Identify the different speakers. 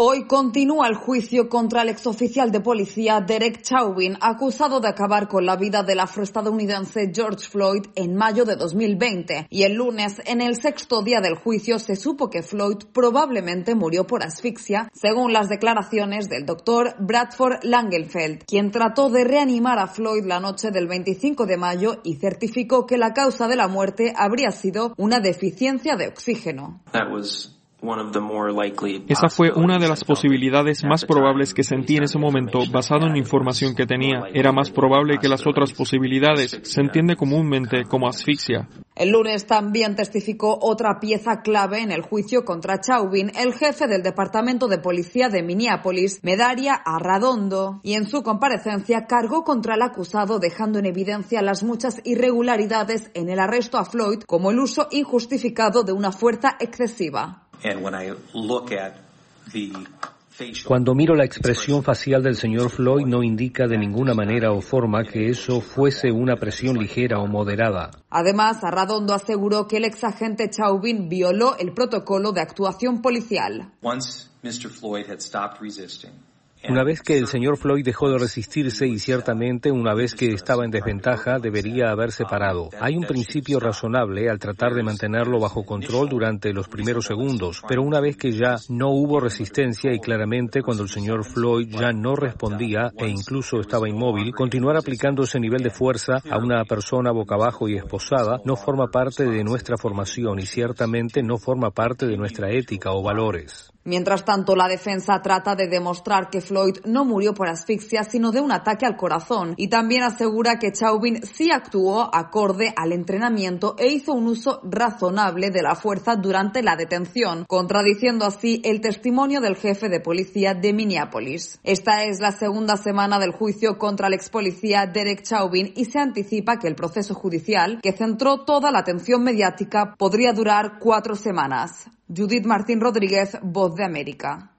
Speaker 1: Hoy continúa el juicio contra el exoficial de policía Derek Chauvin, acusado de acabar con la vida del afroestadounidense George Floyd en mayo de 2020. Y el lunes, en el sexto día del juicio, se supo que Floyd probablemente murió por asfixia, según las declaraciones del doctor Bradford Langenfeld, quien trató de reanimar a Floyd la noche del 25 de mayo y certificó que la causa de la muerte habría sido una deficiencia de oxígeno.
Speaker 2: Esa fue una de las posibilidades más probables que sentí en ese momento, basado en la información que tenía. Era más probable que las otras posibilidades. Se entiende comúnmente como asfixia.
Speaker 1: El lunes también testificó otra pieza clave en el juicio contra Chauvin, el jefe del Departamento de Policía de Minneapolis, Medaria Arradondo, y en su comparecencia cargó contra el acusado, dejando en evidencia las muchas irregularidades en el arresto a Floyd, como el uso injustificado de una fuerza excesiva.
Speaker 3: Cuando miro la expresión facial del señor Floyd, no indica de ninguna manera o forma que eso fuese una presión ligera o moderada.
Speaker 1: Además, Arradondo aseguró que el exagente Chauvin violó el protocolo de actuación policial.
Speaker 3: Una vez que el señor Floyd dejó de resistirse y ciertamente una vez que estaba en desventaja, debería haberse parado. Hay un principio razonable al tratar de mantenerlo bajo control durante los primeros segundos, pero una vez que ya no hubo resistencia y claramente cuando el señor Floyd ya no respondía e incluso estaba inmóvil, continuar aplicando ese nivel de fuerza a una persona boca abajo y esposada no forma parte de nuestra formación y ciertamente no forma parte de nuestra ética o valores.
Speaker 1: Mientras tanto, la defensa trata de demostrar que Floyd no murió por asfixia, sino de un ataque al corazón, y también asegura que Chauvin sí actuó acorde al entrenamiento e hizo un uso razonable de la fuerza durante la detención, contradiciendo así el testimonio del jefe de policía de Minneapolis. Esta es la segunda semana del juicio contra el expolicía Derek Chauvin y se anticipa que el proceso judicial, que centró toda la atención mediática, podría durar 4 semanas. Judith Martín Rodríguez, Voz de América.